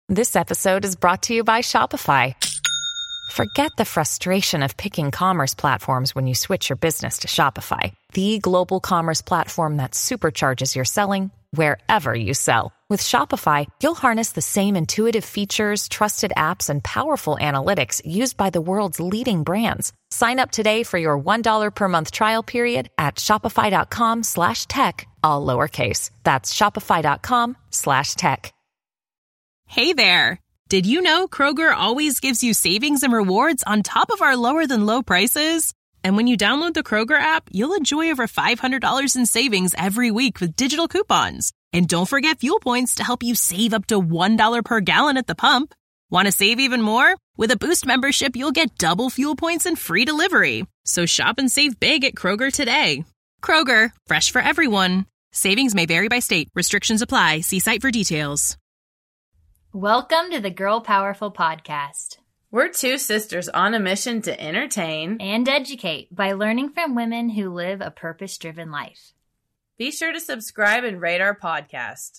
This episode is brought to you by Shopify. Forget the frustration of picking commerce platforms when you switch your business to Shopify, the global commerce platform that supercharges your selling wherever you sell. With Shopify, you'll harness the same intuitive features, trusted apps, and powerful analytics used by the world's leading brands. Sign up today for your $1 per month trial period at shopify.com/tech, all lowercase. That's shopify.com/tech. Hey there! Did you know Kroger always gives you savings and rewards on top of our lower-than-low prices? And when you download the Kroger app, you'll enjoy over $500 in savings every week with digital coupons. And don't forget fuel points to help you save up to $1 per gallon at the pump. Want to save even more? With a Boost membership, you'll get double fuel points and free delivery. So shop and save big at Kroger today. Kroger, fresh for everyone. Savings may vary by state. Restrictions apply. See site for details. Welcome to the Girl Powerful Podcast. We're two sisters on a mission to entertain and educate by learning from women who live a purpose-driven life. Be sure to subscribe and rate our podcast.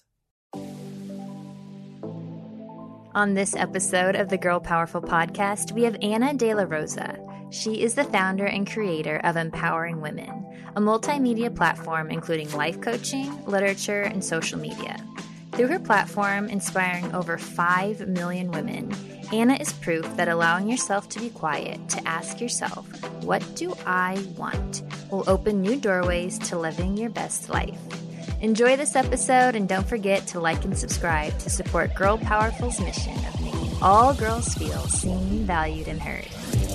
On this episode of the Girl Powerful Podcast, we have Anna De La Rosa. She is the founder and creator of Empowering Women, a multimedia platform including life coaching, literature, and social media. Through her platform, inspiring over 5 million women, Anna is proof that allowing yourself to be quiet, to ask yourself, what do I want, will open new doorways to living your best life. Enjoy this episode and don't forget to like and subscribe to support Girl Powerful's mission of making all girls feel seen, valued, and heard.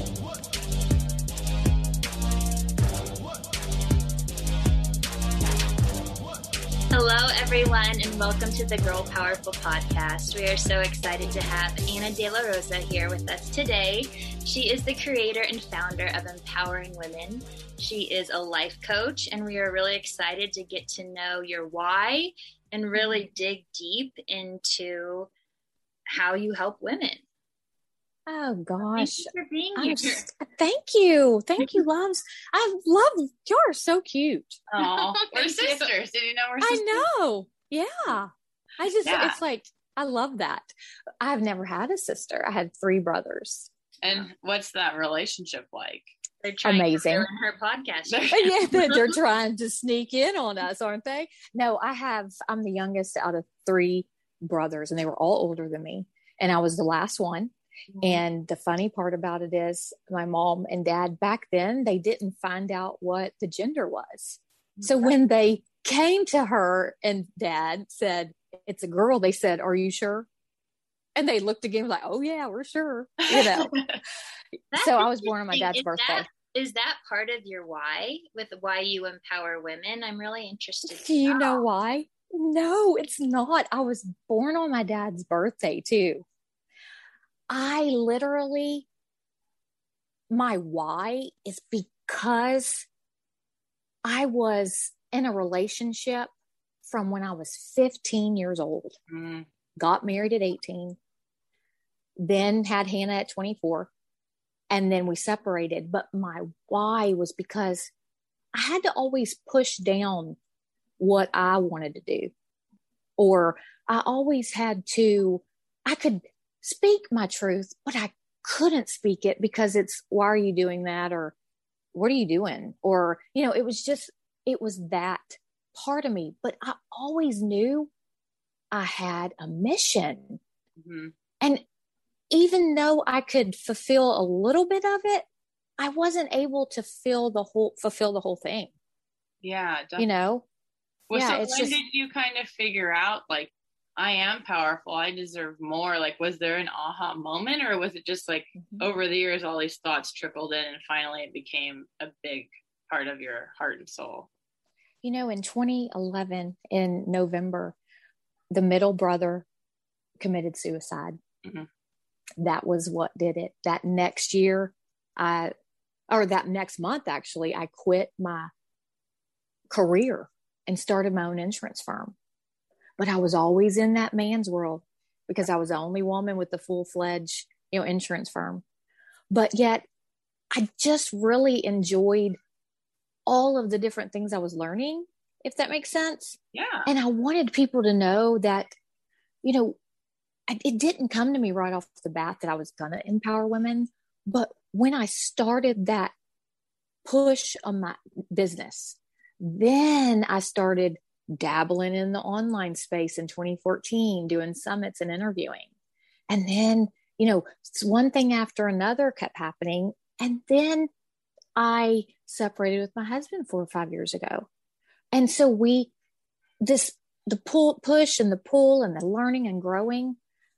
Hello, everyone, and welcome to the Girl Powerful Podcast. We are so excited to have Anna De La Rosa here with us today. She is the creator and founder of Empowering Women. She is a life coach, and we are really excited to get to know your why and really dig deep into how you help women. Oh gosh. Thank you for being here. Thank you. Thank you, loves. I love you're so cute. Oh, we're sisters. Did you know we're sisters? I know. Yeah. It's like, I love that. I've never had a sister. I had 3 brothers. And what's that relationship like? They're trying amazing. To her podcast. Yeah, they're trying to sneak in on us, aren't they? No, I'm the youngest out of 3 brothers, and they were all older than me. And I was the last one. And the funny part about it is my mom and dad back then, they didn't find out what the gender was. So when they came to her and dad said, it's a girl, they said, are you sure? And they looked again like, oh yeah, we're sure. You know. So I was born on my dad's birthday. Is that part of your why with why you empower women? I'm really interested. Do you know why? No, it's not. I was born on my dad's birthday too. My why is because I was in a relationship from when I was 15 years old, got married at 18, then had Hannah at 24, and then we separated. But my why was because I had to always push down what I wanted to do, or I always I could speak my truth, but I couldn't speak it because it's, why are you doing that? Or what are you doing? Or, it was that part of me, but I always knew I had a mission. Mm-hmm. And even though I could fulfill a little bit of it, I wasn't able to fulfill the whole thing. Yeah. Definitely. Well, so when did you kind of figure out, like, I am powerful, I deserve more? Like, was there an aha moment, or was it just like over the years, all these thoughts trickled in and finally it became a big part of your heart and soul? In 2011, in November, the middle brother committed suicide. Mm-hmm. That was what did it. That next year, that next month, actually, I quit my career and started my own insurance firm. But I was always in that man's world because I was the only woman with the full-fledged, insurance firm. But yet I just really enjoyed all of the different things I was learning, if that makes sense. Yeah. And I wanted people to know that, it didn't come to me right off the bat that I was going to empower women. But when I started that push on my business, then I started dabbling in the online space in 2014, doing summits and interviewing. And then, one thing after another kept happening. And then I separated with my husband 4 or 5 years ago. And so the push and the pull and the learning and growing,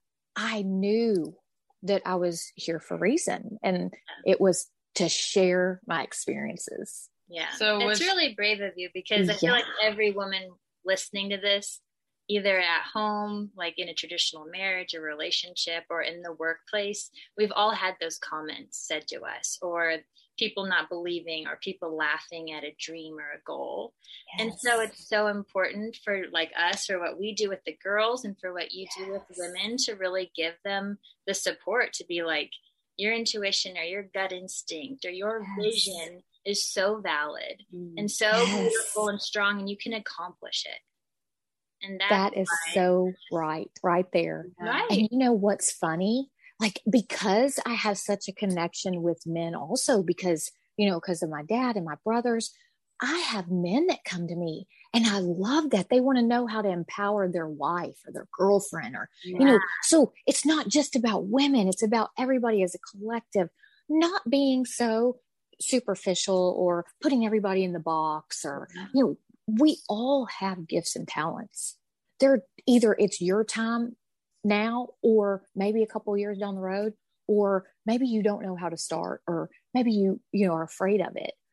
I knew that I was here for a reason. And it was to share my experiences. Yeah. So it's really brave of you, because I feel like every woman listening to this, either at home, like in a traditional marriage or relationship, or in the workplace, we've all had those comments said to us, or people not believing, or people laughing at a dream or a goal. Yes. And so it's so important for like us, or what we do with the girls, and for what you do with women, to really give them the support to be like, your intuition or your gut instinct or your vision is so valid and so beautiful and strong, and you can accomplish it. And that is so right there. Right. And you know what's funny? Like, because I have such a connection with men also, because of my dad and my brothers, I have men that come to me, and I love that. They want to know how to empower their wife or their girlfriend, or, so it's not just about women. It's about everybody as a collective, not being so superficial or putting everybody in the box, or, we all have gifts and talents. Either it's your time now, or maybe a couple of years down the road, or maybe you don't know how to start, or maybe you are afraid of it.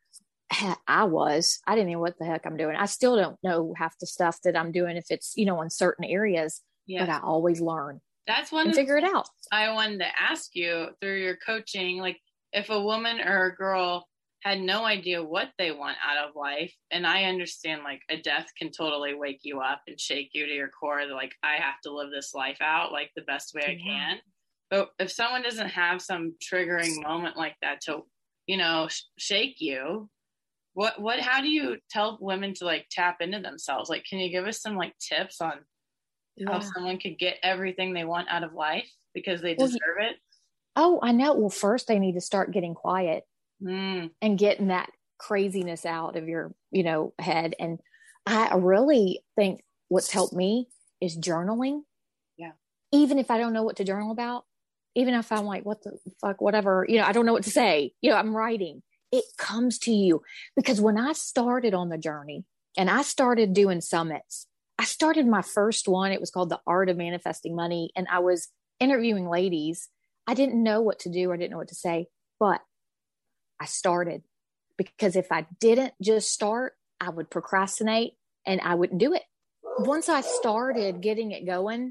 I didn't know what the heck I'm doing. I still don't know half the stuff that I'm doing if it's, in certain areas, but I always learn. That's one and figure it out. I wanted to ask you through your coaching, like if a woman or a girl had no idea what they want out of life, and I understand like a death can totally wake you up and shake you to your core. Like, I have to live this life out like the best way I can. But if someone doesn't have some triggering moment like that to, shake you, how do you tell women to like tap into themselves? Like, can you give us some like tips on how someone could get everything they want out of life because they deserve it? Oh, I know. Well, first they need to start getting quiet and getting that craziness out of your, head. And I really think what's helped me is journaling. Yeah. Even if I don't know what to journal about, even if I'm like, what the fuck, whatever, I don't know what to say, I'm writing. It comes to you. Because when I started on the journey and I started doing summits, I started my first one. It was called The Art of Manifesting Money. And I was interviewing ladies. I didn't know what to do. I didn't know what to say, but I started, because if I didn't just start, I would procrastinate and I wouldn't do it. Once I started getting it going,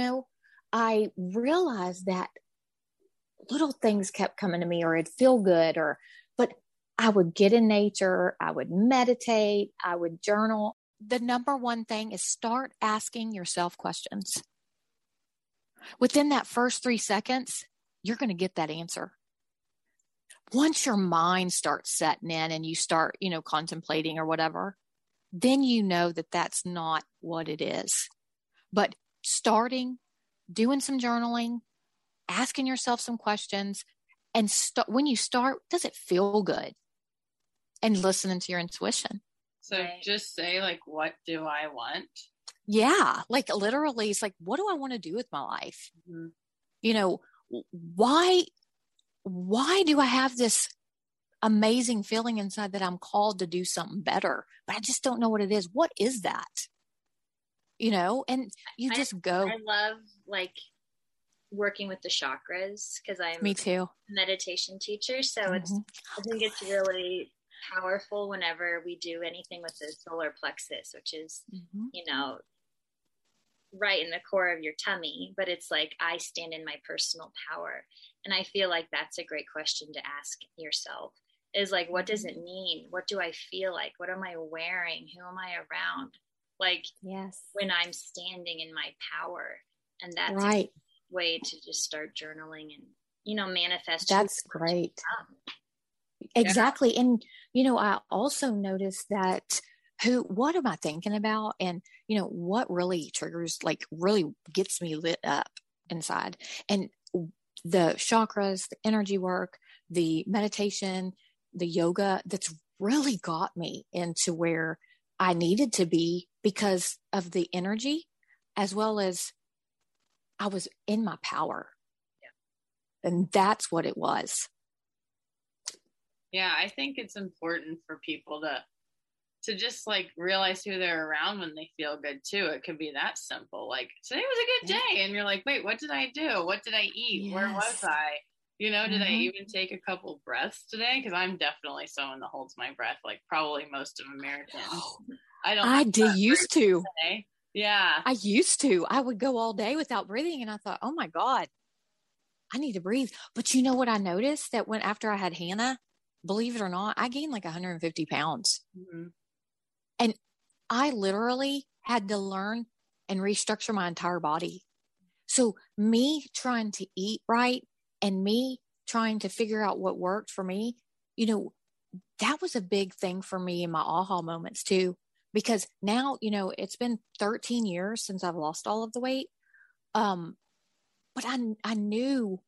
I realized that little things kept coming to me, or it'd feel good, but I would get in nature, I would meditate, I would journal. The number one thing is start asking yourself questions. Within that first 3 seconds, you're going to get that answer. Once your mind starts setting in and you start, contemplating or whatever, then you know that that's not what it is. But starting, doing some journaling, asking yourself some questions, and when you start, does it feel good? And listening to your intuition. So just say like, what do I want? Yeah. Like literally, it's like, what do I want to do with my life? Mm-hmm. Why do I have this amazing feeling inside that I'm called to do something better, but I just don't know what it is? What is that? And you just go. I love like working with the chakras, because I'm Me too. a meditation teacher. So I think it's really powerful whenever we do anything with the solar plexus, which is, right in the core of your tummy, but it's like, I stand in my personal power. And I feel like that's a great question to ask yourself, is like, what does it mean? What do I feel like? What am I wearing? Who am I around? Like, when I'm standing in my power. And that's a way to just start journaling and, manifest. That's great. Exactly. And, I also noticed that what am I thinking about? And, what really triggers, like really gets me lit up inside. And the chakras, the energy work, the meditation, the yoga, that's really got me into where I needed to be because of the energy, as well as I was in my power. Yeah. And that's what it was. Yeah, I think it's important for people to just like realize who they're around when they feel good too. It could be that simple. Like, today was a good day. And you're like, wait, what did I do? What did I eat? Yes. Where was I? You know, did I even take a couple breaths today? Because I'm definitely someone that holds my breath, like probably most of Americans. I used to. Today. Yeah. I used to. I would go all day without breathing. And I thought, oh my God, I need to breathe. But you know what I noticed? That after I had Hannah, believe it or not, I gained like 150 pounds. Mm-hmm. And I literally had to learn and restructure my entire body. So me trying to eat right and me trying to figure out what worked for me, you know, that was a big thing for me in my aha moments too. Because now, you know, it's been 13 years since I've lost all of the weight. But I knew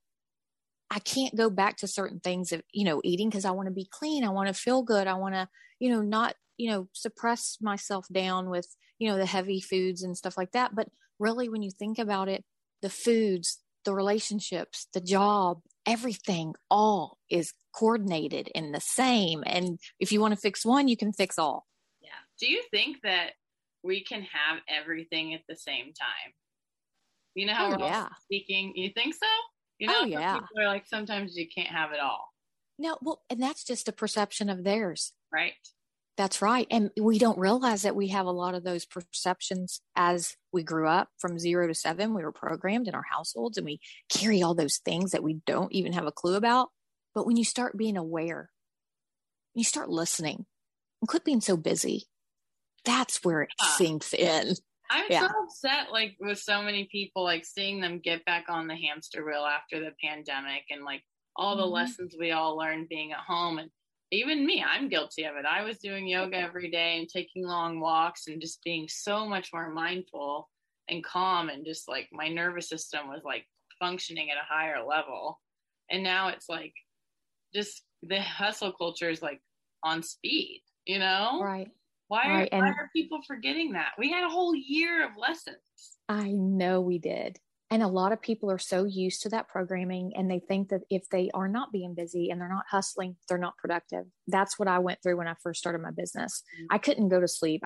I can't go back to certain things of, you know, eating, because I want to be clean. I want to feel good. I want to, you know, not, you know, suppress myself down with, you know, the heavy foods and stuff like that. But really, when you think about it, the foods, the relationships, the job, everything all is coordinated and the same. And if you want to fix one, you can fix all. Yeah. Do you think that we can have everything at the same time? You know how we're all speaking? You think so? You know, people are like, sometimes you can't have it all. No, well, and that's just a perception of theirs. Right. That's right. And we don't realize that we have a lot of those perceptions as we grew up from 0 to 7. We were programmed in our households and we carry all those things that we don't even have a clue about. But when you start being aware, you start listening and quit being so busy, that's where it sinks in. I'm so upset, like, with so many people, like, seeing them get back on the hamster wheel after the pandemic and, like, all the lessons we all learned being at home. And even me, I'm guilty of it. I was doing yoga every day and taking long walks and just being so much more mindful and calm, and just, like, my nervous system was, like, functioning at a higher level. And now it's, like, just the hustle culture is, like, on speed, you know? Right. Why are people forgetting that? We had a whole year of lessons. I know we did. And a lot of people are so used to that programming, and they think that if they are not being busy and they're not hustling, they're not productive. That's what I went through when I first started my business. I couldn't go to sleep.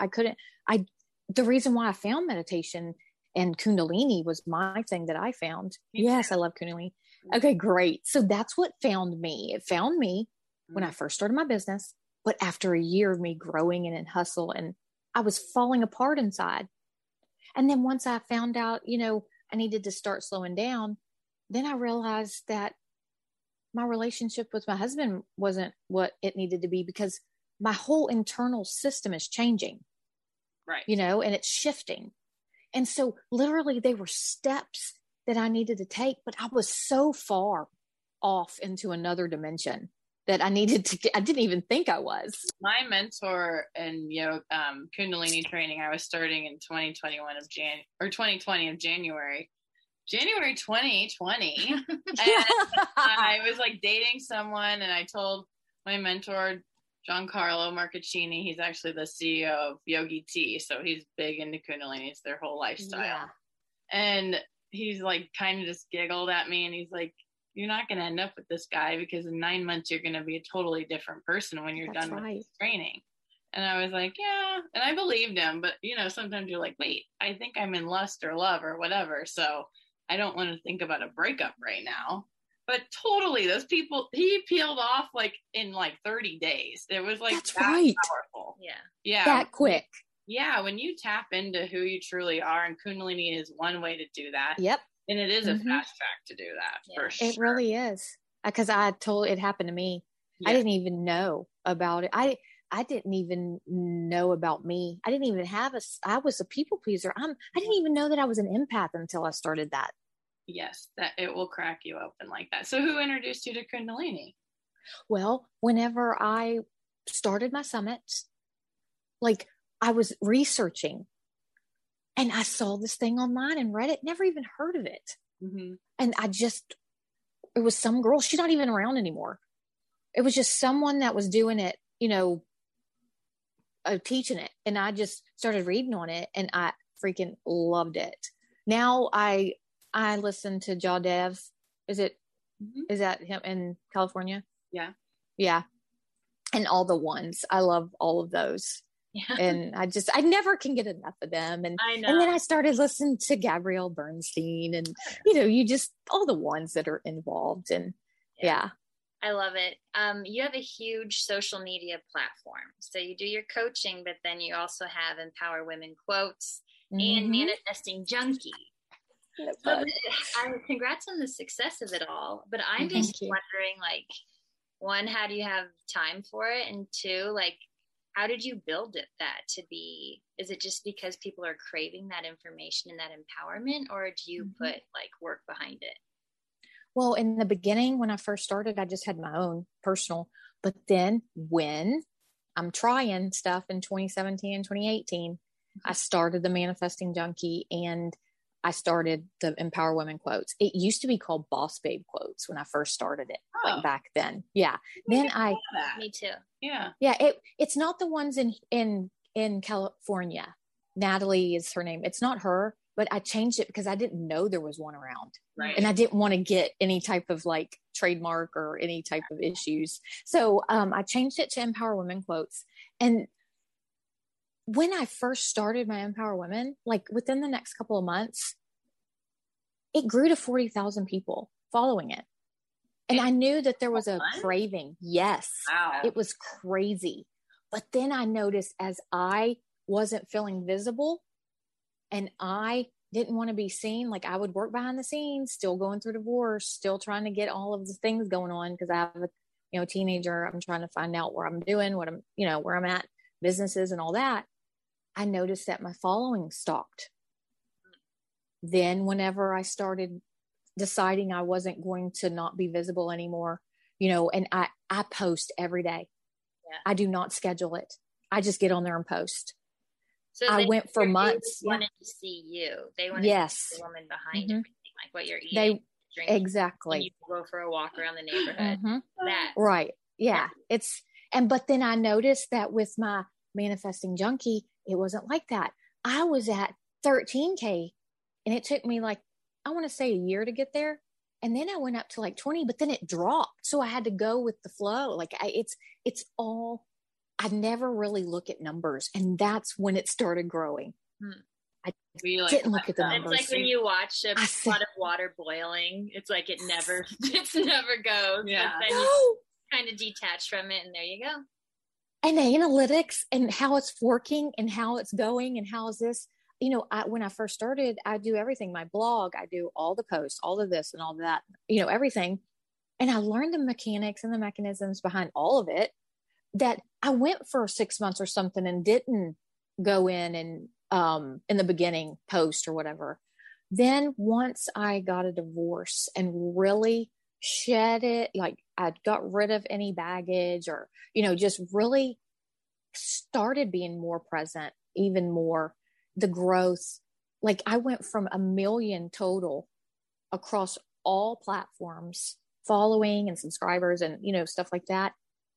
The reason why I found meditation and Kundalini was my thing that I found. Yes, I love Kundalini. Okay, great. So that's what found me. It found me when I first started my business. But after a year of me growing and in hustle, and I was falling apart inside. And then once I found out, you know, I needed to start slowing down, then I realized that my relationship with my husband wasn't what it needed to be, because my whole internal system is changing. Right. You know, and it's shifting. And so literally they were steps that I needed to take, but I was so far off into another dimension that I didn't even think I was. My mentor in Kundalini training, I was starting in 2021 of 2020 of January 2020. And I was like dating someone, and I told my mentor, Giancarlo Marcaccini, he's actually the CEO of Yogi Tea. So he's big into Kundalini. It's their whole lifestyle. Yeah. And he's like kind of just giggled at me, and he's like, you're not going to end up with this guy, because in 9 months, you're going to be a totally different person when you're done with this training. And I was like, yeah. And I believed him. But, you know, sometimes you're like, wait, I think I'm in lust or love or whatever. So I don't want to think about a breakup right now. But totally, those people, he peeled off like in like 30 days. It was like that powerful. Yeah. Yeah. That quick. Yeah. When you tap into who you truly are, and Kundalini is one way to do that. Yep. And it is a fast track to do that, for sure. It really is. Because it happened to me. Yeah. I didn't even know about it. I didn't even know about me. I didn't even I was a people pleaser. I didn't even know that I was an empath until I started that. Yes, that it will crack you open like that. So who introduced you to Kundalini? Well, whenever I started my summits, like, I was researching, and I saw this thing online and read it, never even heard of it. And it was some girl, she's not even around anymore. It was just someone that was doing it, teaching it. And I just started reading on it and I freaking loved it. Now I listen to Jah Dev. Is that him in California? Yeah. Yeah. And all the ones. I love all of those. Yeah. And I never can get enough of them. And I know. And then I started listening to Gabrielle Bernstein and, you just, all the ones that are involved. And yeah. I love it. You have a huge social media platform. So you do your coaching, but then you also have Empower Women quotes and Manifesting Junkie. So congrats on the success of it all. But I'm just wondering, like, one, how do you have time for it? And two, like, how did you build that to be? Is it just because people are craving that information and that empowerment, or do you put like work behind it? Well, in the beginning, when I first started, I just had my own personal, but then when I'm trying stuff in 2017 and 2018, I started the Manifesting Junkie and I started the Empower Women quotes. It used to be called Boss Babe quotes when I first started it, like back then. Yeah. Then me too. Yeah. Yeah. It's not the ones in California. Natalie is her name. It's not her. But I changed it because I didn't know there was one around. Right. And I didn't want to get any type of like trademark or any type of issues. So I changed it to Empower Women quotes. And when I first started my Empower Women, like within the next couple of months, it grew to 40,000 people following it. And I knew that there was a craving. Yes. Wow. It was crazy. But then I noticed as I wasn't feeling visible, and I didn't want to be seen. Like I would work behind the scenes, still going through divorce, still trying to get all of the things going on. Cause I have a, teenager. I'm trying to find out where I'm doing, what I'm, where I'm at, businesses and all that. I noticed that my following stopped. Then whenever I started deciding I wasn't going to not be visible anymore, and I post every day. Yeah. I do not schedule it. I just get on there and post. So I went for months. Wanted to see you. They wanted to see the woman behind everything, like what you're eating, drinking. Exactly. And you go for a walk around the neighborhood. That right. Yeah. But then I noticed that with my Manifesting Junkie, it wasn't like that. I was at 13K and it took me like, I want to say a year to get there. And then I went up to like 20, but then it dropped. So I had to go with the flow. Like it's all, I never really look at numbers, and that's when it started growing. I didn't look at the numbers. It's like when you watch a pot of water boiling, it's like it never goes. Yeah. But then you kind of detach from it, and there you go. And the analytics and how it's working and how it's going and how is this, when I first started, I do everything, my blog, I do all the posts, all of this and all of that, everything. And I learned the mechanics and the mechanisms behind all of it, that I went for 6 months or something and didn't go in and in the beginning post or whatever. Then once I got a divorce and really shed it, like I got rid of any baggage or, just really started being more present, even more the growth. Like I went from 1 million total across all platforms, following and subscribers and, stuff like that,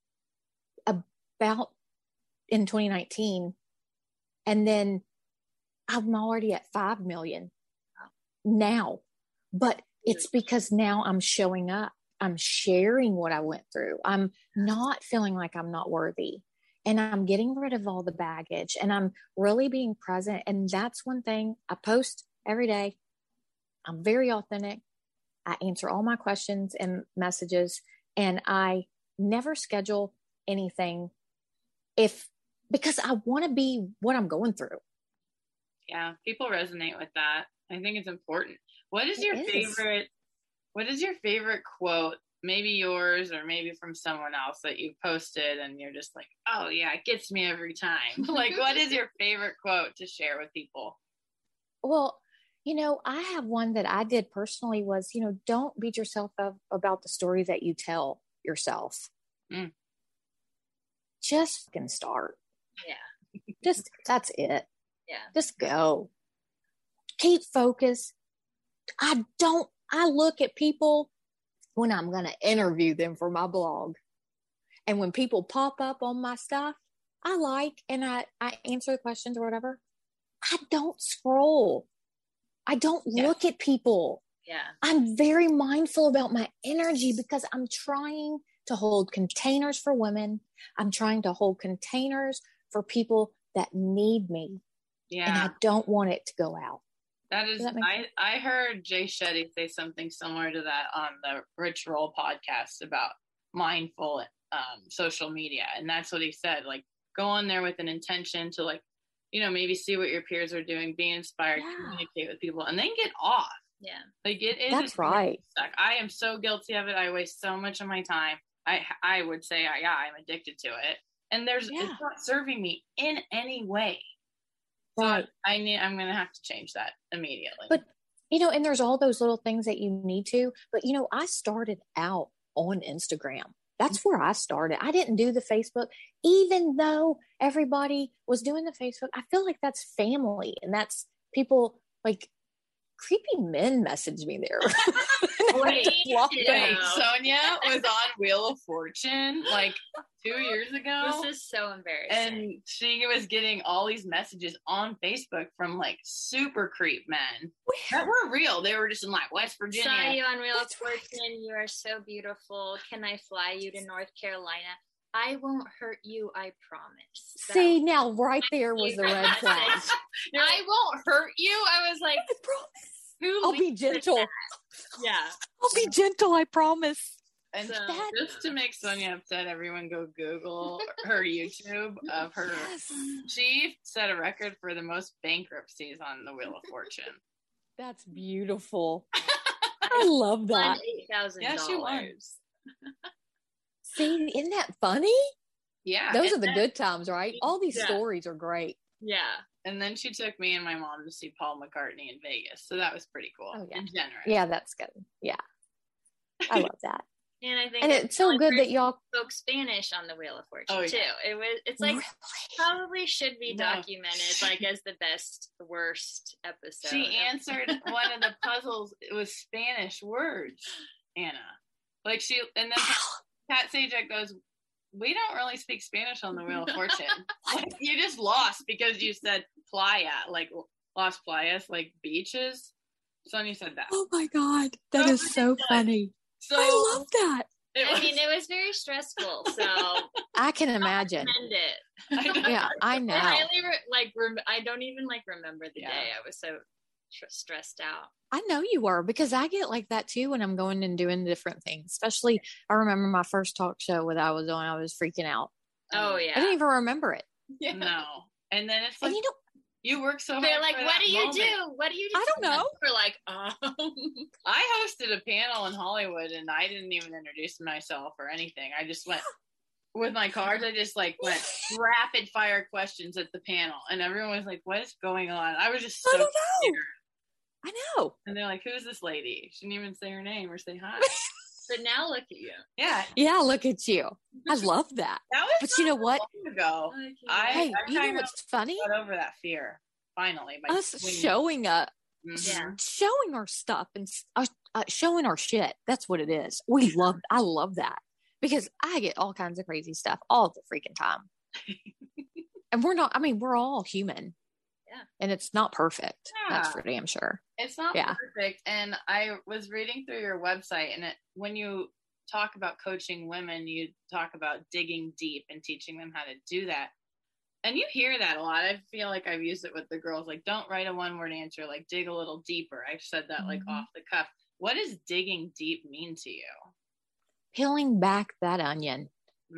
about in 2019. And then I'm already at 5 million now, but it's because now I'm showing up. I'm sharing what I went through. I'm not feeling like I'm not worthy, and I'm getting rid of all the baggage, and I'm really being present. And that's one thing I post every day. I'm very authentic. I answer all my questions and messages, and I never schedule anything because I want to be what I'm going through. Yeah. People resonate with that. I think it's important. What is your favorite quote? Maybe yours or maybe from someone else that you posted and you're just like, oh yeah, it gets me every time. Like, what is your favorite quote to share with people? Well, I have one that I did personally was, don't beat yourself up about the story that you tell yourself. Just fucking start. Yeah. That's it. Yeah. Just go. Keep focused. I don't I look at people when I'm going to interview them for my blog. And when people pop up on my stuff, I like, and I answer the questions or whatever. I don't scroll. I don't look at people. Yeah. I'm very mindful about my energy because I'm trying to hold containers for women. I'm trying to hold containers for people that need me. Yeah. And I don't want it to go out. That is, I heard Jay Shetty say something similar to that on the Rich Roll podcast about mindful social media. And that's what he said, like, go on there with an intention to, like, you know, maybe see what your peers are doing, be inspired, communicate with people, and then get off. Yeah. Like, it is. That's right. I am so guilty of it. I waste so much of my time. I would say, I'm addicted to it. And it's not serving me in any way. Right. So I'm going to have to change that immediately. But, you know, and there's all those little things that you need to, but, you know, I started out on Instagram. That's where I started. I didn't do the Facebook, even though everybody was doing the Facebook. I feel like that's family, and that's people, like, creepy men message me there. Wait, Sonia was on Wheel of Fortune like 2 years ago. This is so embarrassing. And she was getting all these messages on Facebook from, like, super creep men that were real. They were just in, like, West Virginia. Saw you on Wheel of Fortune. You are so beautiful. Can I fly you to North Carolina? I won't hurt you, I promise. See, now right there was the red flag. I won't hurt you. I was like, I promise. I'll be gentle. Yeah. I'll be gentle, I promise. And so, just to make Sonia upset, everyone go Google her YouTube of her. Yes. She set a record for the most bankruptcies on the Wheel of Fortune. That's beautiful. I love that. $8,000. Yeah, she won. See, isn't that funny? Yeah. Those are the good times, right? All these stories are great. Yeah. And then she took me and my mom to see Paul McCartney in Vegas. So that was pretty cool. Oh, yeah. And generous. Yeah, that's good. Yeah. I love that. And I think it's so good that y'all spoke Spanish on the Wheel of Fortune too. It's like probably should be documented like as the best, worst episode. She answered one of the puzzles. It was Spanish words, Anna. Like and then Pat Sajak goes, "We don't really speak Spanish on the Wheel of Fortune. Like, you just lost because you said playa, like Las Playas, like beaches." Sonia said that. Oh my God, that is so funny. So I love that. It was very stressful. So I can imagine. I recommend it. Yeah, I know. I don't even remember the day. I was so stressed out. I know you were, because I get like that too when I'm going and doing different things. Especially, I remember my first talk show that I was on. I was freaking out. Oh yeah, I didn't even remember it. Yeah. No, and then it's like, and you work so hard. They're like, what do you do? What do you do? I don't know. We're like, I hosted a panel in Hollywood and I didn't even introduce myself or anything. I just went with my cards. I just went rapid fire questions at the panel, and everyone was like, what is going on? I was just so I don't know. scared. I know. And they're like, who's this lady? She didn't even say her name or say hi. But now look at you. Yeah. Yeah, look at you. I love that. But you know what? Long ago. Hey, you know what's funny? Got over that fear finally. Us showing up, showing our stuff and showing our shit. That's what it is. I love that, because I get all kinds of crazy stuff all the freaking time. And we're all human. Yeah. And it's not perfect. Yeah. That's for damn sure. It's not perfect. And I was reading through your website, and when you talk about coaching women, you talk about digging deep and teaching them how to do that. And you hear that a lot. I feel like I've used it with the girls. Like, don't write a one-word answer. Like, dig a little deeper. I've said that like off the cuff. What does digging deep mean to you? Peeling back that onion.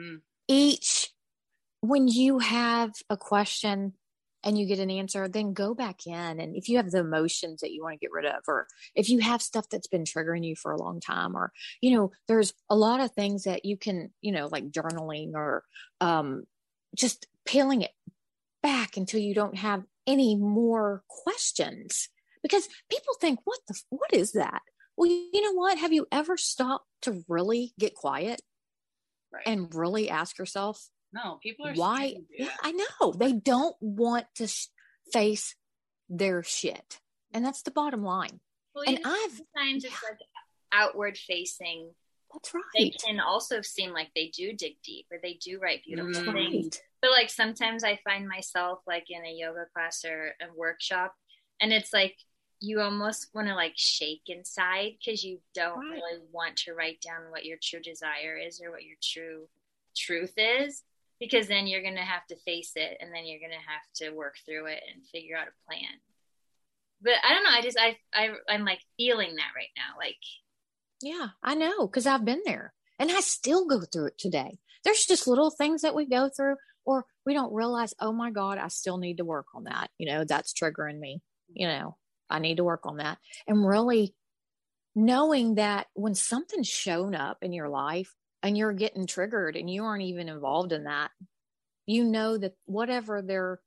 When you have a question and you get an answer, then go back in. And if you have the emotions that you want to get rid of, or if you have stuff that's been triggering you for a long time, or, there's a lot of things that you can, like journaling or just peeling it back until you don't have any more questions, because people think, what is that? Well, you know what? Have you ever stopped to really get quiet and really ask yourself, no, people are why? Yeah, I know they don't want to face their shit, and that's the bottom line. Well, and sometimes it's like outward facing. That's right. They can also seem like they do dig deep or they do write beautiful things. But like sometimes I find myself like in a yoga class or a workshop, and it's like you almost want to like shake inside because you don't really want to write down what your true desire is or what your true truth is, because then you're going to have to face it, and then you're going to have to work through it and figure out a plan. But I don't know. I'm like feeling that right now. Like, yeah, I know, because I've been there and I still go through it today. There's just little things that we go through or we don't realize, oh my God, I still need to work on that. You know, that's triggering me. You know, I need to work on that. And really knowing that when something's shown up in your life and you're getting triggered and you aren't even involved in that, you know that whatever they're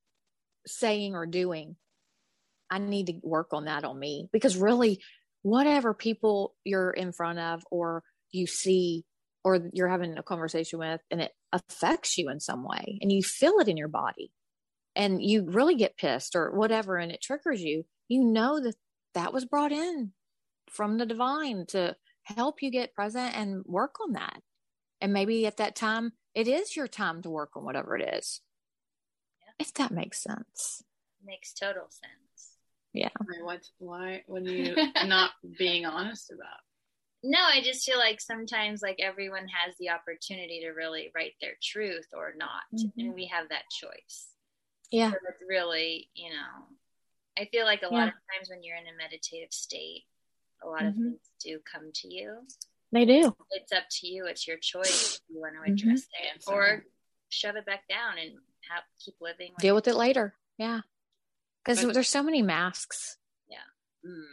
saying or doing, I need to work on that on me, because really whatever people you're in front of or you see or you're having a conversation with and it affects you in some way and you feel it in your body and you really get pissed or whatever and it triggers you, you know that that was brought in from the divine to help you get present and work on that. And maybe at that time, it is your time to work on whatever it is. Yeah. If that makes sense. Makes total sense. Yeah. What are you not being honest about? No, I just feel like sometimes like everyone has the opportunity to really write their truth or not. Mm-hmm. And we have that choice. Yeah. So it's really, you know, I feel like a lot of times when you're in a meditative state, a lot of things do come to you. They do. It's up to you. It's your choice if you want to address it or shove it back down and keep living. Deal with it later. Yeah. Because there's so many masks. Yeah. Mm.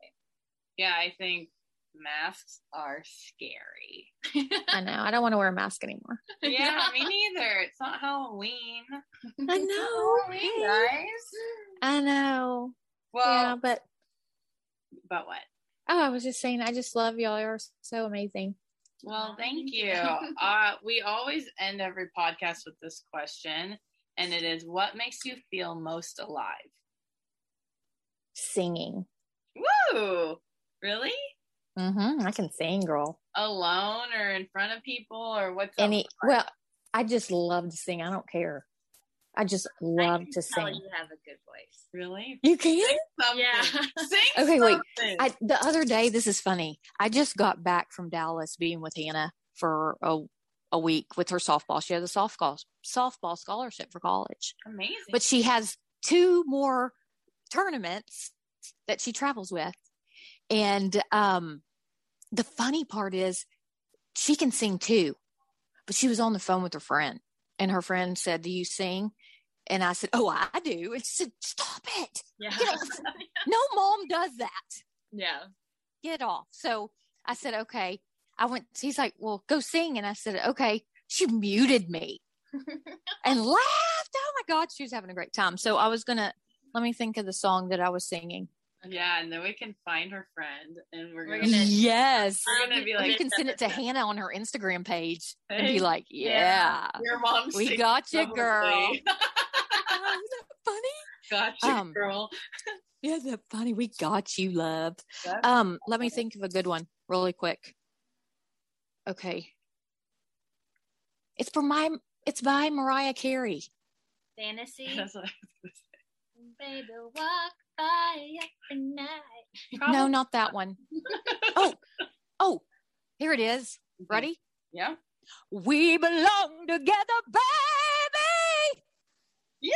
Yeah, I think masks are scary. I know. I don't want to wear a mask anymore. Yeah, me neither. It's not Halloween. I know. Halloween, guys. I know. Well, yeah, but what? Oh, I was just saying, I just love y'all. You're so amazing. Well, thank you. We always end every podcast with this question, and it is, what makes you feel most alive? Singing. Woo! Really? I can sing, girl. Alone or in front of people or what's up? Well, I just love to sing. I don't care. I just love to sing. You have a good voice. Really? You can? Yeah. Sing okay, something. Wait. The other day, this is funny. I just got back from Dallas being with Hannah for a week with her softball. She has a softball scholarship for college. Amazing. But she has 2 more tournaments that she travels with. And the funny part is she can sing too, but she was on the phone with her friend and her friend said, "Do you sing?" And I said, "Oh, I do." And she said, "Stop it. Yeah. No mom does that." Yeah. Get off. So I said, "Okay." He's like, "Well, go sing." And I said, "Okay." She muted me and laughed. Oh my God. She was having a great time. So I was let me think of the song that I was singing. Yeah, and then we can find her friend, and we're gonna yes, we're gonna be like, you can send it to Hannah on her Instagram page and be like, "Yeah, your mom, we got you, girl." Oh, isn't that funny? Got you, girl. Yeah, isn't that funny? We got you, love. Let me think of a good one really quick. Okay, it's by Mariah Carey. Fantasy. That's what I was gonna say. Baby, walk by every night. Probably. No, not that one. Oh, here it is. Ready? Yeah. We belong together, baby. Yeah.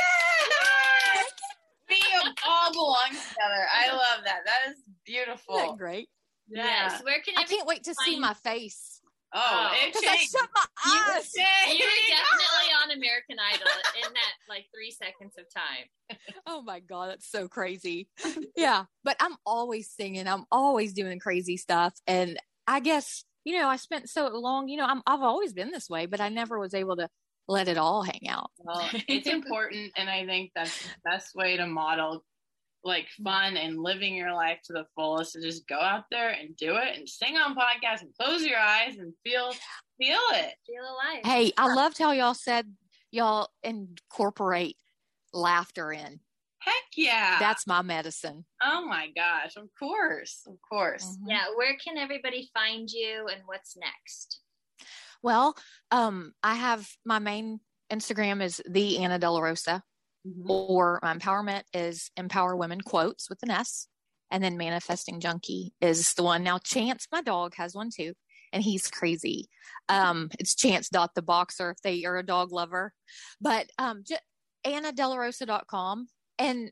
We all belong together. I love that. That is beautiful. Isn't that great? Yes. Where can I can't wait to see my face. Oh, because I shut my eyes. You were definitely on American Idol in that like 3 seconds of time. Oh my God, that's so crazy. Yeah, but I'm always singing. I'm always doing crazy stuff, and I guess I spent so long. I've always been this way, but I never was able to let it all hang out. Well, it's important, and I think that's the best way to model like fun and living your life to the fullest, to just go out there and do it and sing on podcasts and close your eyes and feel it. Feel alive. Hey, I loved how y'all said y'all incorporate laughter in. Heck yeah. That's my medicine. Oh my gosh. Of course. Mm-hmm. Yeah. Where can everybody find you and what's next? Well, I have my main Instagram is the Anna De La Rosa, or my empowerment is Empower Women Quotes with an S. And then Manifesting Junkie is the one. Now, Chance, my dog, has one too, and he's crazy. It's Chance.the boxer if they are a dog lover. But AnnaDelaRosa.com. And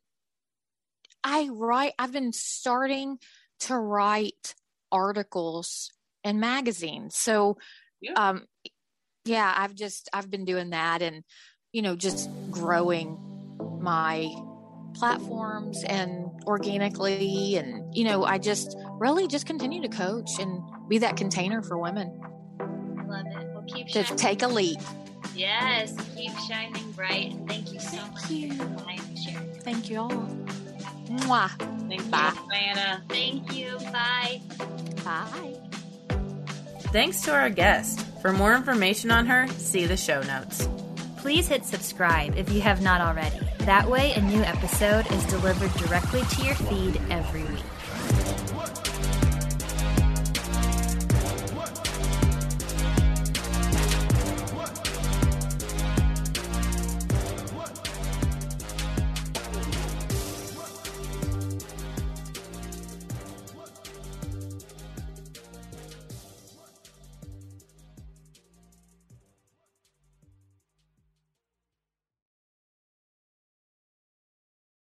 I've been starting to write articles in magazines. So, I've been doing that and, just growing my platforms and organically. And, I just really just continue to coach and be that container for women. Love it. We'll keep to shining. Take a leap. Yes. Keep shining bright. And thank you so much for your time and sharing. Thank you all. Mwah. Thank Bye. you, Anna. Thank you. Bye. Bye. Thanks to our guest. For more information on her, see the show notes. Please hit subscribe if you have not already. That way, a new episode is delivered directly to your feed every week.